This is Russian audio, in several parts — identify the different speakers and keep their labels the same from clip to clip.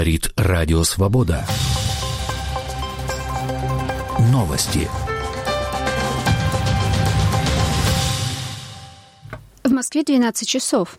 Speaker 1: Говорит Радио Свобода. Новости.
Speaker 2: В Москве 12 часов.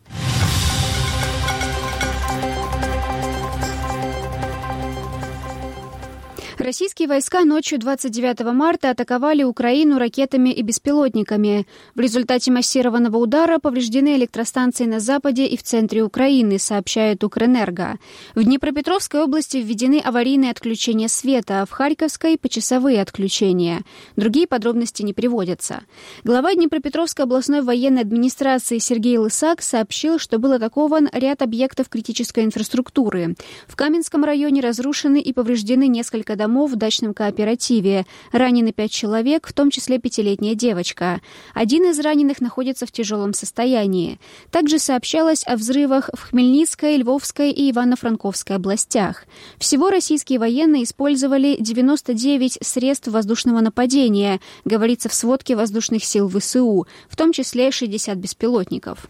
Speaker 2: Российские войска ночью 29 марта атаковали Украину ракетами и беспилотниками. В результате массированного удара повреждены электростанции на западе и в центре Украины, сообщает Укрэнерго. В Днепропетровской области введены аварийные отключения света, а в Харьковской – почасовые отключения. Другие подробности не приводятся. Глава Днепропетровской областной военной администрации Сергей Лысак сообщил, что был атакован ряд объектов критической инфраструктуры. В Каменском районе разрушены и повреждены несколько домов в дачном кооперативе. Ранены 5 человек, в том числе 5-летняя девочка. Один из раненых находится в тяжелом состоянии. Также сообщалось о взрывах в Хмельницкой, Львовской и Ивано-Франковской областях. Всего российские военные использовали 99 средств воздушного нападения, говорится в сводке воздушных сил ВСУ, в том числе 60 беспилотников.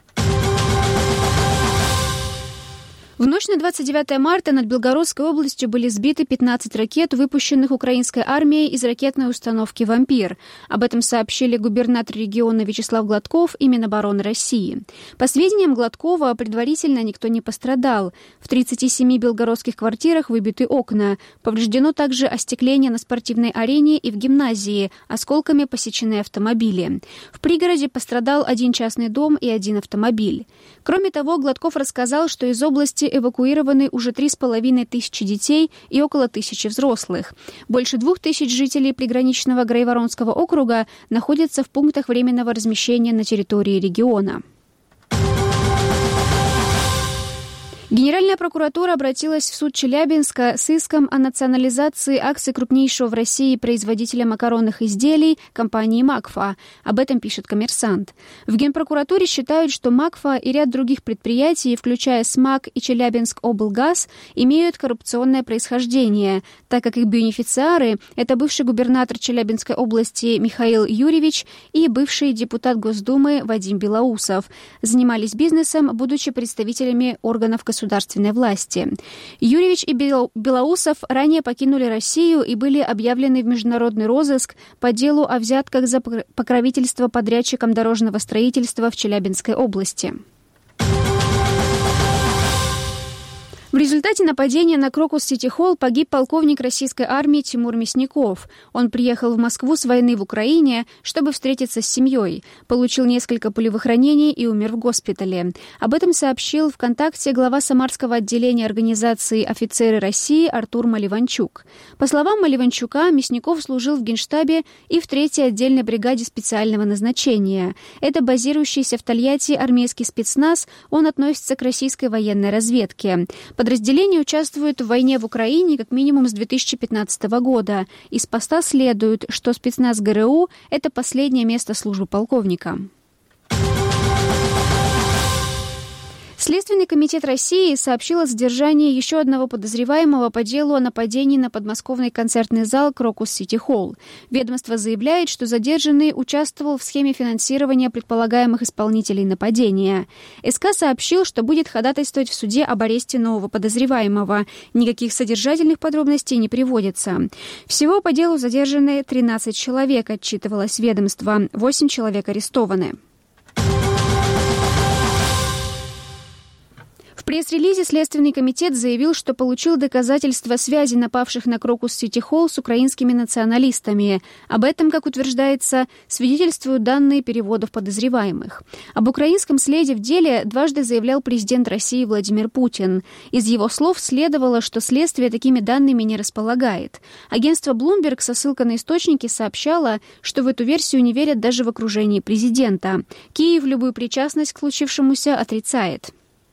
Speaker 2: В ночь на 29 марта над Белгородской областью были сбиты 15 ракет, выпущенных украинской армией из ракетной установки «Вампир». Об этом сообщили губернатор региона Вячеслав Гладков и Минобороны России. По сведениям Гладкова, предварительно никто не пострадал. В 37 белгородских квартирах выбиты окна. Повреждено также остекление на спортивной арене и в гимназии, осколками посечены автомобили. В пригороде пострадал 1 частный дом и 1 автомобиль. Кроме того, Гладков рассказал, что из области эвакуированы уже 3500 детей и около 1000 взрослых. Больше 2000 жителей приграничного Грайворонского округа находятся в пунктах временного размещения на территории региона. Генеральная прокуратура обратилась в суд Челябинска с иском о национализации акций крупнейшего в России производителя макаронных изделий компании «Макфа». Об этом пишет «Коммерсант». В Генпрокуратуре считают, что «Макфа» и ряд других предприятий, включая «СМАК» и «Челябинск-облгаз», имеют коррупционное происхождение, так как их бенефициары – это бывший губернатор Челябинской области Михаил Юрьевич и бывший депутат Госдумы Вадим Белоусов. Занимались бизнесом, будучи представителями органов государственной власти. Юрьевич и Белоусов ранее покинули Россию и были объявлены в международный розыск по делу о взятках за покровительство подрядчикам дорожного строительства в Челябинской области. В результате нападения на Крокус-Сити-Холл погиб полковник российской армии Тимур Мясников. Он приехал в Москву с войны в Украине, чтобы встретиться с семьей. Получил несколько пулевых ранений и умер в госпитале. Об этом сообщил ВКонтакте глава Самарского отделения организации «Офицеры России» Артур Маливанчук. По словам Маливанчука, Мясников служил в Генштабе и в 3-й отдельной бригаде специального назначения. Это базирующийся в Тольятти армейский спецназ, он относится к российской военной разведке. Подразделение участвует в войне в Украине как минимум с 2015 года. Из поста следует, что спецназ ГРУ – это последнее место службы полковника. Следственный комитет России сообщил о задержании еще одного подозреваемого по делу о нападении на подмосковный концертный зал «Крокус-Сити-Холл». Ведомство заявляет, что задержанный участвовал в схеме финансирования предполагаемых исполнителей нападения. СК сообщил, что будет ходатайствовать в суде об аресте нового подозреваемого. Никаких содержательных подробностей не приводится. Всего по делу задержаны 13 человек, отчитывалось ведомство. 8 человек арестованы. В пресс-релизе Следственный комитет заявил, что получил доказательства связи напавших на Крокус-Сити-Холл с украинскими националистами. Об этом, как утверждается, свидетельствуют данные переводов подозреваемых. Об украинском следе в деле дважды заявлял президент России Владимир Путин. Из его слов следовало, что следствие такими данными не располагает. Агентство Bloomberg со ссылкой на источники сообщало, что в эту версию не верят даже в окружении президента. Киев любую причастность к случившемуся отрицает.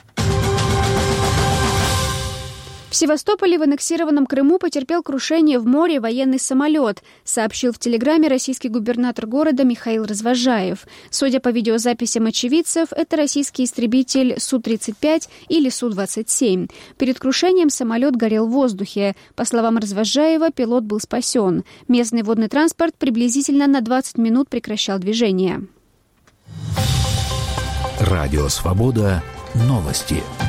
Speaker 2: В Севастополе в аннексированном Крыму потерпел крушение в море военный самолет, сообщил в Телеграме российский губернатор города Михаил Развозжаев. Судя по видеозаписям очевидцев, это российский истребитель Су-35 или Су-27. Перед крушением самолет горел в воздухе. По словам Развозжаева, пилот был спасен. Местный водный транспорт приблизительно на 20 минут прекращал движение.
Speaker 1: Радио «Свобода». Новости.